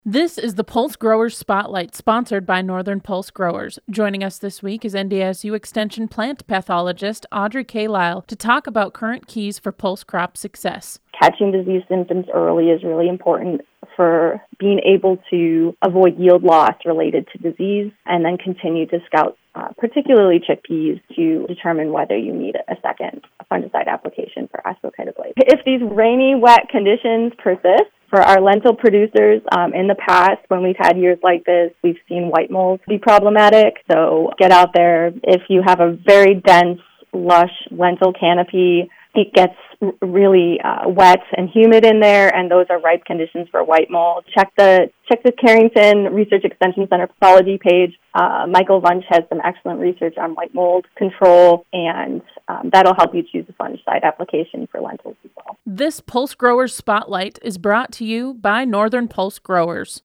This is the Pulse Growers Spotlight, sponsored by Northern Pulse Growers. Joining us this week is NDSU Extension plant pathologist Audrey K. Lyle to talk about current keys for pulse crop success. Catching disease symptoms early is really important for being able to avoid yield loss related to disease and then continue to scout particularly chickpeas to determine whether you need a second fungicide application for ascochyta blade. If these rainy, wet conditions persist, for our lentil producers, in the past, when we've had years like this, we've seen white mold be problematic. So get out there. If you have a very dense, lush lentil canopy, it gets really wet and humid in there, and those are ripe conditions for white mold. Check the Carrington Research Extension Center pathology page. Michael Wunsch has some excellent research on white mold control, and that'll help you choose a fungicide application for lentils as well. This Pulse Growers Spotlight is brought to you by Northern Pulse Growers.